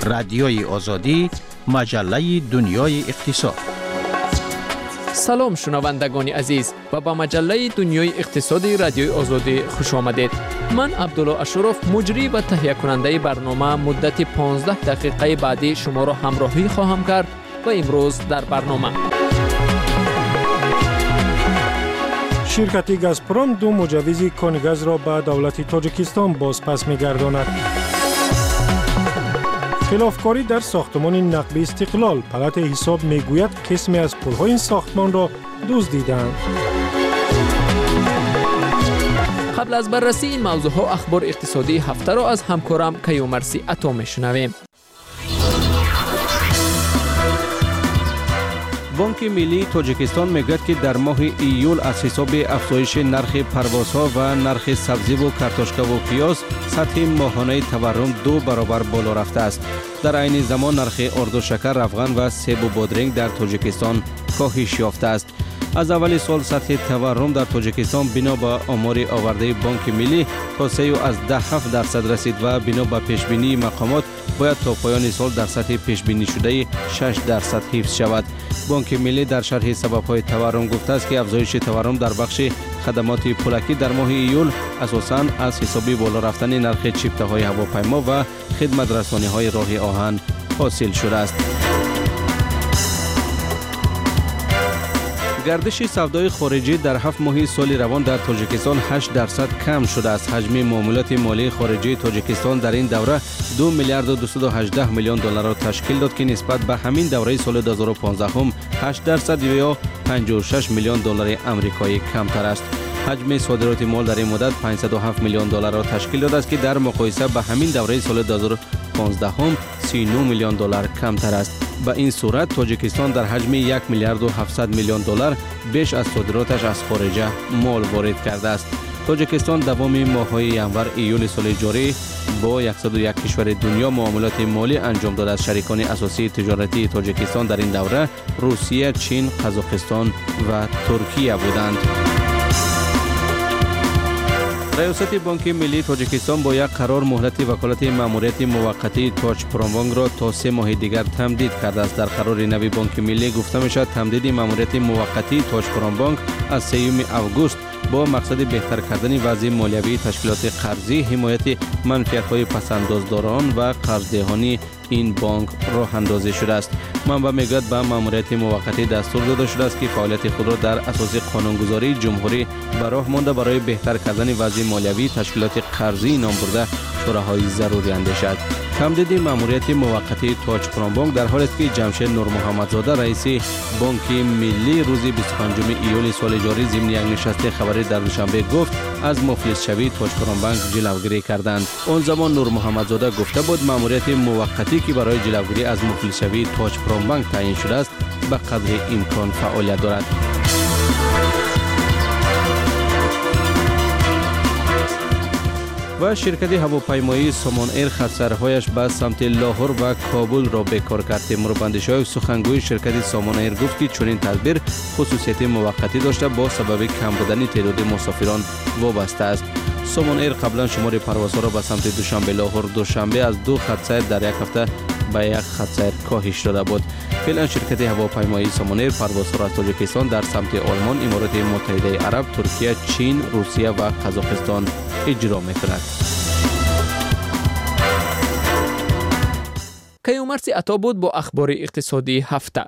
رادیوی آزادی، مجله دنیای اقتصاد. سلام شنوندگان عزیز و با مجله دنیای اقتصادی رادیوی آزادی خوش آمدید. من عبدالله اشرف مجری و تهیه کننده برنامه مدت 15 دقیقه بعدی شما را همراهی خواهم کرد و امروز در برنامه شرکت گازپروم دو مجوز کانگاز را به دولت تاجیکستان بازپس می‌گرداند. خلافکاری در ساختمان نقب استقلال، پلات حساب میگوید قسمی از پل‌های این ساختمان را دزدیدند. قبل از بررسی این موضوعها اخبار اقتصادی هفته را از همکارم کیومرثی عطا میشنویم. بانک ملی تاجیکستان میگوید که در ماه ایول از حساب افزایش نرخ پروازها و نرخ سبزی و کارتوشکا و پیاز سطح ماهانه تورم 2 برابر بالا رفته است. در عین زمان نرخ آرد و شکر، روغن و سیب و بادرنگ در تاجیکستان کاهش یافته است. از اول سال سطح تورم در تاجیکستان بنا به آمار آورده بانک ملی تا 3.7% رسید و بنا به پیشبینی مقامات باید تا پایان سال در سطح پیشبینی شده 6% حفظ شود. بانک ملی در شرح سبب‌های تورم گفته است که افزایش تورم در بخش خدمات پولکی در ماه ایول اساساً از حساب بالا رفتن نرخ چیپته‌های هواپیما و خدمت رسانی‌های راه آهن حاصل شده است. گردش سودای خارجی در 7 ماه سال روان در تاجیکستان 8% کم شده است. حجم معاملات مالی خارجی تاجیکستان در این دوره 2 میلیارد و 218 میلیون دلار را تشکیل داد که نسبت به همین دوره سال 2015 هم 8% یا 56 میلیون دلار آمریکایی کمتر است. حجم صادرات مال در این مدت 507 میلیون دلار را تشکیل داده است که در مقایسه با همین دوره سال 2015 هم 39 میلیون دلار کمتر است. با این صورت تاجیکستان در حجم 1 میلیارد و 700 میلیون دلار بیش از صادراتش از خارج مال وارد کرده است. تاجیکستان دوام ماه‌های ینور ایول سال جاری با 101 کشور دنیا معاملات مالی انجام داده است. شریکان اساسی تجارتی تاجیکستان در این دوره روسیه، چین، قزاقستان و ترکیه بودند. ریاست بانک ملی تاجیکستان با یک قرار مهلت وکالت ماموریت موقتی تاج پرومبانک را تا 3 ماه دیگر تمدید کرده است. در قرار نوی بانک ملی گفته میشد تمدید ماموریت موقتی تاج پرومبانک از 3 اوگوست با مقصد بهتر کردن وضع مالیوی تشکیلات قرضی، حمایت منفعت‌های پس‌اندازداران و قرضدهانی این بانک راه اندازی شده است. منبع میگوید به ماموریت موقتی دستور داده شده است که فعالیت خود را در اساس قانونگذاری جمهوری به راه مانده برای بهتر کردن وضع مالیوی تشکیلات قرضی نام برده شوراهای ضروری اندیشد. تمدید ماموریت موقتی تاج پرومبانک در حالی است که جمشید نور محمدزاده رئیس بانک ملی روز 25 ایول سال جاری ضمن یک نشست خبری در دوشنبه گفت از مفلس شوی تاج پرومبانک جلوگیری کردند. آن زمان نور محمدزاده گفته بود ماموریت موقتی که برای جلوگیری از مفلس شوی تاج پرومبانک تعیین شده است به قدر امکان فعالیت دارد. و شرکت هواپیمایی سامان ایر خط‌سرهایش به سمت لاهور و کابل را بیکار کرد. تیموربندشاه سخنگوی شرکت سامان ایر گفت که چنین تدبیر خصوصیت موقتی داشته با سبب کم بودن تعداد مسافران وابسته است. سامان ایر قبلا شمار پروازها را به سمت دوشنبه لاهور دوشنبه از 2 خط‌سیر در یک هفته به 1 خط‌سیر کاهش داده بود. فعلا شرکت هواپیمایی سامان ایر پروازها را از تاجیکستان در سمت آلمان، امارات متحده عرب، ترکیه، چین، روسیه و قزاقستان اجرا می‌کند. کیومرثی عطا بود با اخبار اقتصادی هفته.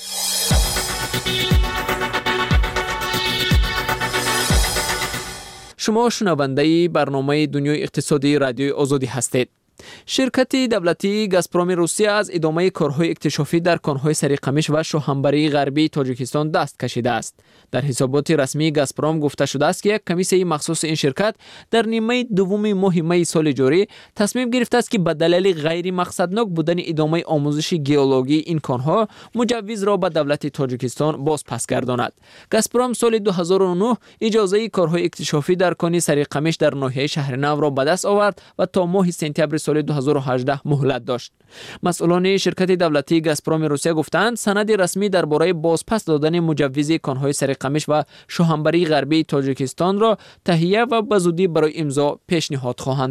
شما شنونده برنامه دنیای اقتصادی رادیوی آزادی هستید. شرکت دولتی گازپروم روسیه از ادامه کارهای اکتشافی در کان‌های سریقمش و شوهنبری غربی تاجیکستان دست کشیده است. در حسابات رسمی گازپروم گفته شده است که یک کمیسیه مخصوص این شرکت در نیمه دوم ماه می سال جاری تصمیم گرفته است که به دلیل غیر مقصدناک بودن ادامه آموزش گئولوژی این کان‌ها مجوز را به دولت تاجیکستان باز پس گرداند. گازپروم سال 2009 اجازه کارهای اکتشافی در کان سریقمش در ناحیه شهر نو را به دست آورد و تا ماه سپتامبر سال 2018 مهلت داشت. مسئولان شرکت دولتی گازپروم روسیه گفتند سند رسمی درباره بازپس دادن مجوز کان‌های سریقمش و شوهنبری غربی تاجیکستان را تهیه و به زودی برای امضا پیشنهاد خواهند کرد.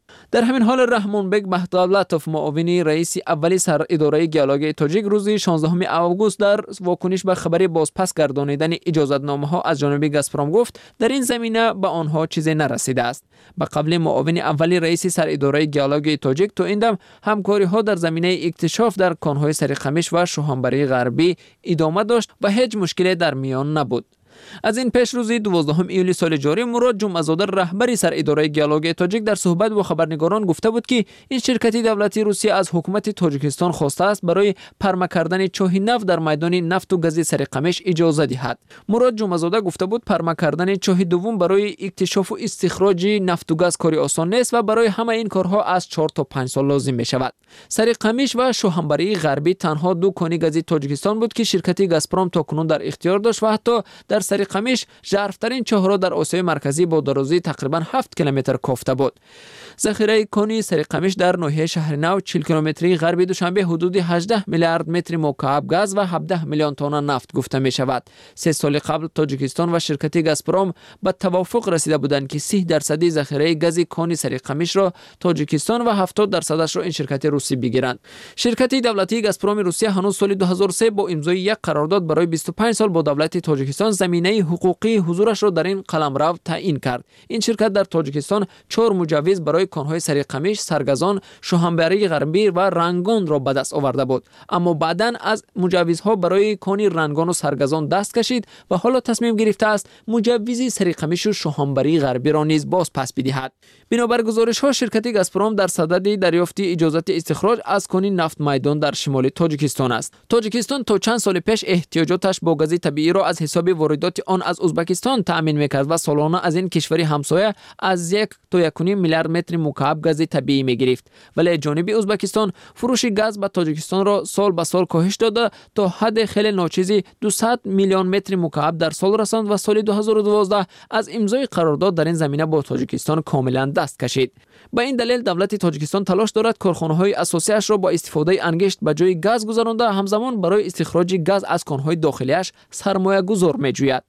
در همین حال رحمانبک بهدولتوف معاون رئیس اولی سر اداره گیالوگ تاجیک روز 16 آگوست در واکنش به خبر بازپس گردانیدن اجازتنامه‌ها از جانب گازپروم گفت در این زمینه به آنها چیزی نرسیده است. به قبل معاون اولی رئیس سر اداره گیالوگ تاجیک تو این دم همکاری‌ها در زمینه اکتشاف در کان‌های سریقمیش و شوهنبری غربی ادامه داشت و هیچ مشکلی در میان نبود. از این پیش روز 12 ایولی سال جاری مراد جمعه‌زاده رهبری سر اداره گیالوگ تاجیک در صحبت با خبرنگاران گفته بود که این شرکت دولتی روسیه از حکومت تاجیکستان خواسته است برای پرمه کردن چاه نفت در میدان نفت و گاز سریقمیش اجازه دهد. مراد جمعه‌زاده گفته بود پرمه کردن چاه دوم برای اکتشاف و استخراج نفت و گاز کاری آسان نیست و برای همه این کارها از 4 تا 5 سال لازم می شود. سریقمیش و شوهنبری غربی تنها دو کانی گاز تاجیکستان بود که شرکت گازپروم تاکنون در اختیار داشت و حتی در سریقمیش ژرف‌ترین چاه را در آسیای مرکزی با درازی تقریبا 7 کیلومتر کافته بود. ذخیره کانی سریقمیش در ناحیه شهر نو 40 کیلومتری غربی دوشنبه حدود 18 میلیارد متر مکعب گاز و 17 میلیون تن نفت گفته می شود. 3 سال قبل تاجیکستان و شرکت گازپروم به توافق رسیده بودند که 30% ذخیره گاز کانی سریقمیش را تاجیکستان و 70% را این شرکت روسی بگیرند. شرکت دولتی گازپروم روسیه هنوز سال 2003 با امضای یک قرارداد برای 25 سال با دولت تاجیکستان زمینه حقوقی حضورش را در این قلمرو تعیین کرد. این شرکت در تاجیکستان 4 مجوز برای کان‌های سریقمیش، سرگزان، شوهنبری غربی و رنگان را به دست آورده بود، اما بعداً از مجوزها برای کانی رنگان و سرگزان دست کشید و حالا تصمیم گرفته است مجوز سریقمیش و شوهنبری غربی را نیز باز پس بدهد. بنابر گزارش‌ها شرکت گازپروم در صدد دریافت اجازه استخراج از کانی نفت میدان در شمال تاجیکستان است. تاجیکستان تا چند سال پیش احتیاجاتش با گاز طبیعی را از حساب واردات آن از ازبکستان تأمین می‌کرد و سالانه از این کشور همسایه از 1 تا 1.5 میلیارد متر مکعب گاز طبیعی می‌گرفت، ولی جانب ازبکستان فروش گاز به تاجیکستان را سال به سال کاهش داده تا حد خیلی ناچیزی 200 میلیون متر مکعب در سال رساند و سال 2012 از امضای قرارداد در این زمینه با تاجیکستان کاملا دست کشید. با این دلیل دولت تاجیکستان تلاش دارد کارخانه‌های اساسیش را با استفاده انگشت به جای گاز گذرانده همزمان برای استخراج گاز از کان‌های داخلیش سرمایه گذار می‌جوید.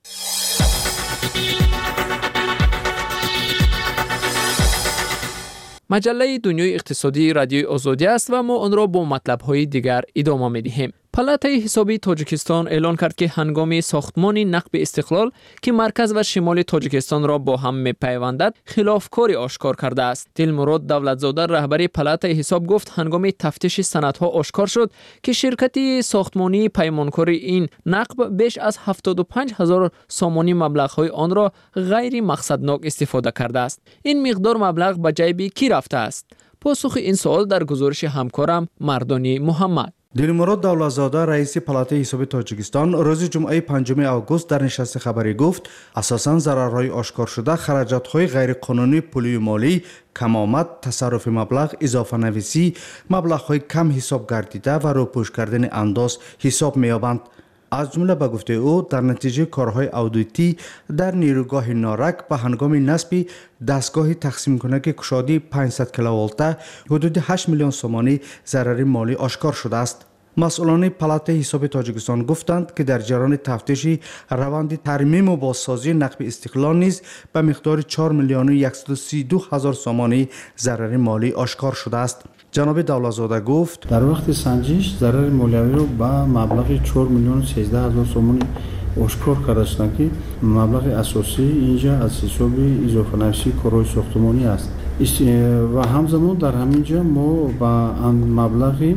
مجله دنیای اقتصادی رادیوی آزادی است و ما آن را با مطلب‌های دیگر ادامه می‌دهیم. پالاتای حسابی تاجیکستان اعلان کرد که هنگام ساختمان نقب استقلال که مرکز و شمال تاجیکستان را با هم می‌پیوندد خلافکاری آشکار کرده است. دلمراد دولتزاده رهبر پالاتای حساب گفت هنگام تفتیش سندها آشکار شد که شرکت ساختمانی پیمانکار این نقب بیش از 75,000 سامانی مبلغ‌های آن را غیر مقصدناک استفاده کرده است. این مقدار مبلغ به جیب کی رفته است؟ پاسخ این سوال در گزارش همکارم مردانی محمد. دلمراد دولتزاده رئیس پالاتای حساب تاجیکستان روز جمعه 5 آگوست در نشست خبری گفت اساساً ضررهای آشکار شده خراجات‌های غیرقانونی پولی و مالی، کم‌آمد، تصرف مبلغ، اضافه نویسی، مبلغ‌های کم حساب گردیده و روپوش کردن انداز حساب می‌یابند. از جمله به گفته او در نتیجه کارهای اودیتی در نیروگاه نارک به هنگام نصب دستگاه تقسیم کنک کشادی 500 کیلوولته حدود 8 میلیون سومانی ضرر مالی آشکار شده است. مسئولان پالاتای حساب تاجیکستان گفتند که در جریان تفتیش روند ترمیم و بازسازی نقب استقلال نیز به مقدار 4 میلیون 132 هزار سومانی ضرر مالی آشکار شده است. جناب دولتزاده گفت در وقت سنجش ضرر مالیوی رو به مبلغ 4 میلیون 13 هزار سومانی آشکار کرده است که مبلغ اساسی اینجا از حساب اضافه نویسی کارهای ساختمانی است و همزمان در همینجا ما با مبلغ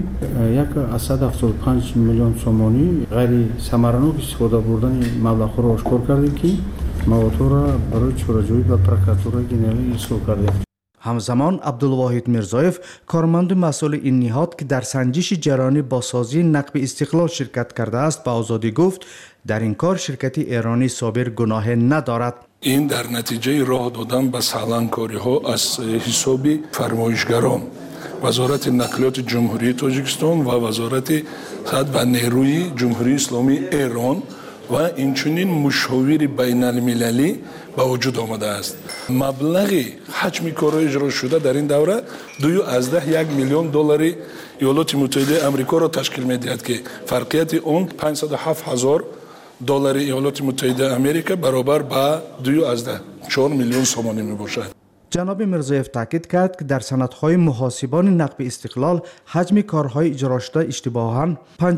175 میلیون سومانی غیر ثمرناک استفاده بردن مبلغ را آشکار کردیم که مواد را برای چاره‌جویی به پروکراتور جنرال ارسال کردیم. همزمان عبدالواحد میرزایف کارمند مسئول این نهاد که در سنجش جریان بازسازی نقب استقلال شرکت کرده است به آزادی گفت در این کار شرکت ایرانی صابر گناه ندارد. این در نتیجه راه دادن به سالانکاری ها از حساب فرمایشگران وزارت نقلیات جمهوری تاجیکستان و وزارت صحت و نیروی جمهوری اسلامی ایران و اینچنین مشاور بین المللی به وجود آمده است. مبلغ حجم کار اجرا شده در این دوره 2.1 میلیون دلار ایالات متحده آمریکا را تشکیل می‌دهد که فرقیت اون 507,000 دلار ایالات متحده آمریکا برابر با 2.4 میلیون سومانی میباشد. جناب میرزایف تاکید کرد که در سندهای محاسبان نقب استقلال حجم کارهای اجرا شده اشتباهاً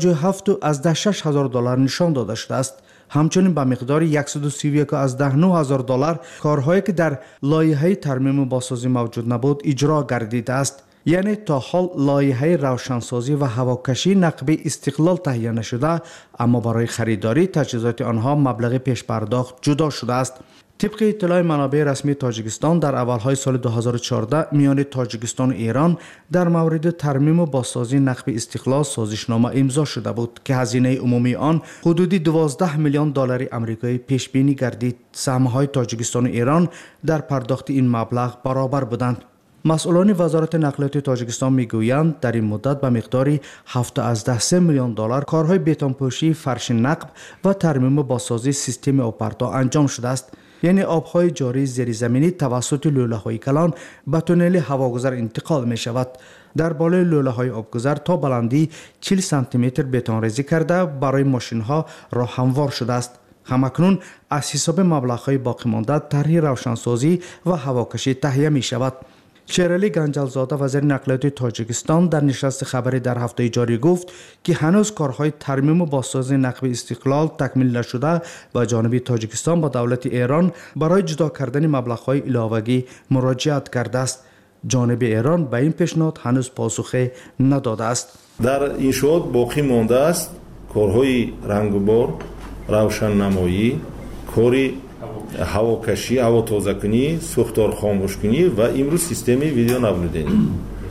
57.6 هزار دلار نشان داده شده است. همچنین به مقدار 131.9 هزار دلار کارهایی که در لایحه ترمیم و بازسازی موجود نبود اجرا گردیده است. یعنی تا حال لایحه روشنسازی و هواکشی نقب استقلال تهیه نشده، اما برای خریداری تجهیزات آنها مبلغ پیش پرداخت جدا شده است. طبق اطلاع منابع رسمی تاجیکستان در اولهای سال 2014 میان تاجیکستان و ایران در مورد ترمیم و بازسازی نقب استقلال سازشنامه امضا شده بود که هزینه عمومی آن حدود 12 میلیون دلار آمریکایی پیش بینی گردید. سهم‌های تاجیکستان و ایران در پرداخت این مبلغ برابر بودند. مسئولان وزارت نقلیات تاجیکستان میگویند در این مدت به مقدار 7.3 میلیون دلار کارهای بتونپوشی، فرش نقب و ترمیم و بازسازی سیستم آبپرتا انجام شده است. یعنی آبهای جاری زیرزمینی توسط لوله‌های کلان به تونل هواگذر انتقال می شود. در بالای لوله‌های آبگذر تا بلندی 40 سانتی متر بتون ریزی کرده برای ماشین‌ها راه هموار شده است. همکنون از حساب مبلغ‌های باقی مانده طرح روشنسازی و هواکشی تهیه می شود. شیرعلی گنجلزاده وزیر نقلیات تاجیکستان در نشست خبری در هفته جاری گفت که هنوز کارهای ترمیم و بازسازی نقب استقلال تکمیل نشده و جانب تاجیکستان با دولت ایران برای جدا کردن مبلغ‌های علاوه‌ای مراجعت کرده است. جانب ایران به این پیشنهاد هنوز پاسخی نداده است. در انشاءات باقی مانده است کارهای رنگبار، روشننمایی، کاری هواکشی، هوا تازه‌کنی، سوختار خاموشکنی و امروز سیستم ویدیو نبودنی.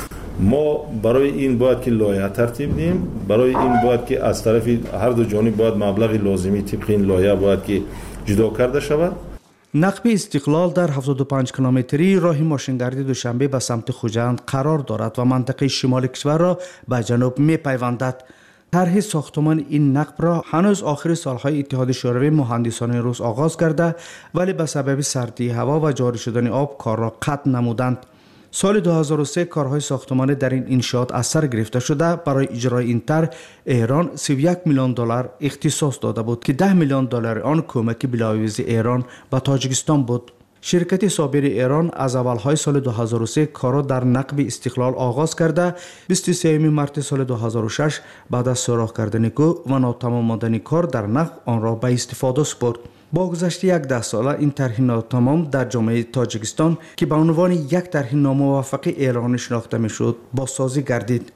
ما برای این باید که لایحه ترتیب دیم، برای این باید که از طرف هر دو جانب باید مبلغ لازمی طبق این لایحه باید که جدا کرده شود. نقب استقلال در 75 کیلومتری راه ماشینگردی دوشنبه به سمت خوجند قرار دارد و منطقه شمال کشور را به جنوب می‌پیوندد. طرح ساختمان این نقب را هنوز آخر سالهای اتحاد شوروی مهندسان روس آغاز کرده، ولی به سبب سردی هوا و جاری شدن آب کار را قطع نمودند. سال 2003 کارهای ساختمان در این انشاءات از سر گرفته شده. برای اجرای این طرح ایران 31 میلیون دلار اختصاص داده بود که 10 میلیون دلار آن کمک بلاویز ایران به تاجیکستان بود. شرکت صابر ایران از اولهای سال 2003 کارا در نقب استقلال آغاز کرده. 23 مارس سال 2006 بعد از سوراخ کردن کوه و ناتمام ماندن کار در نقب آن را به استفاده سپرد. با گذشت 10 ساله این طرح ناتمام در جامعه تاجیکستان که به عنوان یک طرح ناموفق ایرانی شناخته میشد بازسازی گردید.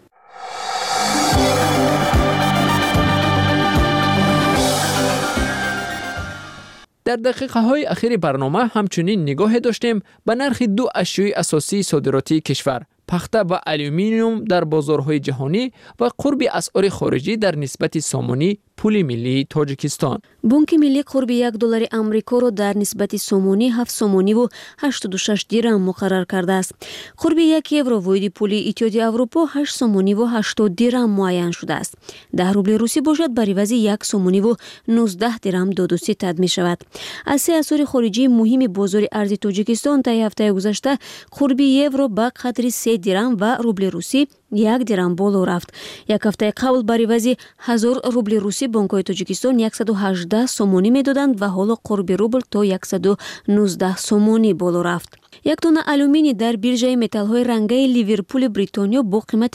در دقیقه های اخیر برنامه همچنین نگاه داشتیم به نرخ دو اشیای اساسی صادراتی کشور، پخته و الومینیوم در بازارهای جهانی و قرب اسعار خارجی در نسبت سامانی پول ملی تاجیکستان. بانک ملی قرب $1 آمریکا را در نسبت سامانی 7 سامانی و 86 درم مقرر کرده است. قرب 1 یورو واحد پول اتحادیه اروپا 8 سامانی و 80 درم معین شده است. 10 روبل روسی باشد بر عوض 1 سامانی و 19 درم داد و ستد می شود. از سه اسعار خارجی مهم بازار ارز تاجیکستان طی هفته گذشته قرب یورو به قدر 3 درم و روبل روسی 1 درم بالا رفت. یک هفته قبل بر عوض 1000 روبل روسی بانک‌های تاجیکستان 118 سامانی می‌دادند و حالا قرب روبل تا 119 سامانی بالا رفت. یک تن الومینی در بیرژه متال‌های رنگی لیورپول بریتانیا با قیمت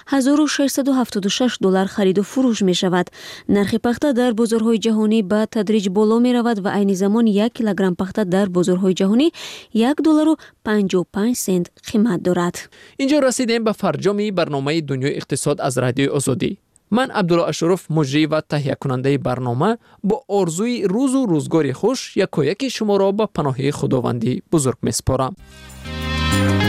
$1676 خرید و فروش می‌شود. نرخ پخته در بازارهای جهانی به تدریج بالا می‌رود و عین زمان 1 کیلوگرم پخته در بازارهای جهانی $1.55 قیمت دارد. اینجا رسیدیم به فرجام برنامه دنیای اقتصاد از رادیوی آزادی. من عبدالله اشرف مجری و تهیه کننده برنامه با آرزوی روز و روزگاری خوش یکایک شما را به پناه خداوندی بزرگ میسپارم.